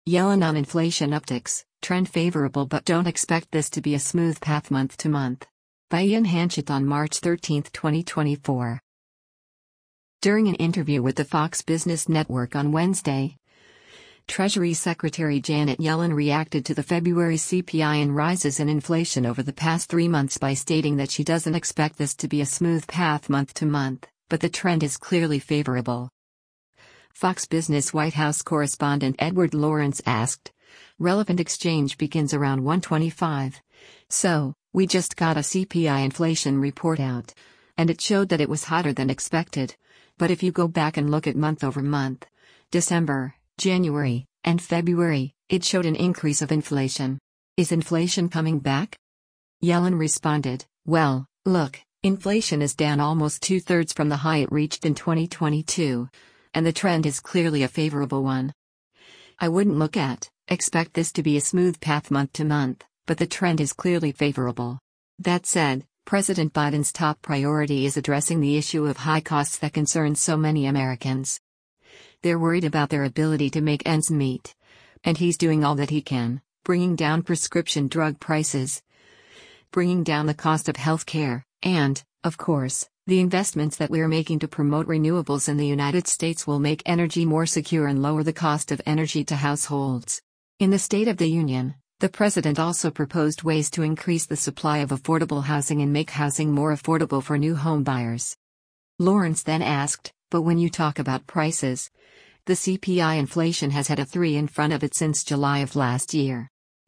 Yellen on inflation upticks, trend favorable but don't expect this to be a smooth path month to month. By Ian Hanchett on March 13, 2024. During an interview with the Fox Business Network on Wednesday, Treasury Secretary Janet Yellen reacted to the February CPI and rises in inflation over the past 3 months by stating that she doesn't expect this to be a smooth path month to month, but the trend is clearly favorable. Fox Business White House correspondent Edward Lawrence asked, "Relevant exchange begins around 125. So, we just got a CPI inflation report out. And it showed that it was hotter than expected. But if you go back and look at month over month, December, January, and February, it showed an increase of inflation. Is inflation coming back?" Yellen responded, "Well, look, inflation is down almost 2/3 from the high it reached in 2022. And the trend is clearly a favorable one. I wouldn't expect this to be a smooth path month to month, but the trend is clearly favorable." That said, President Biden's top priority is addressing the issue of high costs that concerns so many Americans. They're worried about their ability to make ends meet. And he's doing all that he can, bringing down prescription drug prices, bringing down the cost of health care, and, of course, the investments that we're making to promote renewables in the United States will make energy more secure and lower the cost of energy to households. In the State of the Union, the president also proposed ways to increase the supply of affordable housing and make housing more affordable for new home buyers. Lawrence then asked, "But when you talk about prices, the CPI inflation has had a 3 in front of it since July of last year.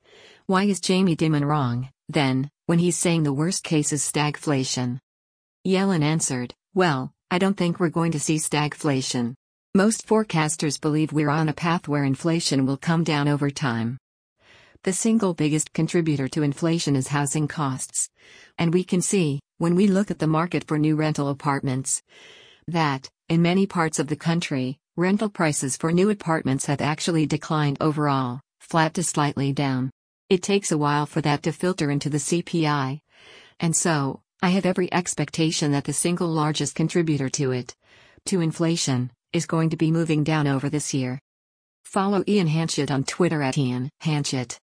Why is Jamie Dimon wrong, then, when he's saying the worst case is stagflation?" Yellen answered, "Well, I don't think we're going to see stagflation. Most forecasters believe we're on a path where inflation will come down over time. The single biggest contributor to inflation is housing costs. And we can see, when we look at the market for new rental apartments, that, in many parts of the country, rental prices for new apartments have actually declined overall, flat to slightly down. It takes a while for that to filter into the CPI. And so, I have every expectation that the single largest contributor to inflation, is going to be moving down over this year." Follow Ian Hanchett on Twitter @IanHanchett.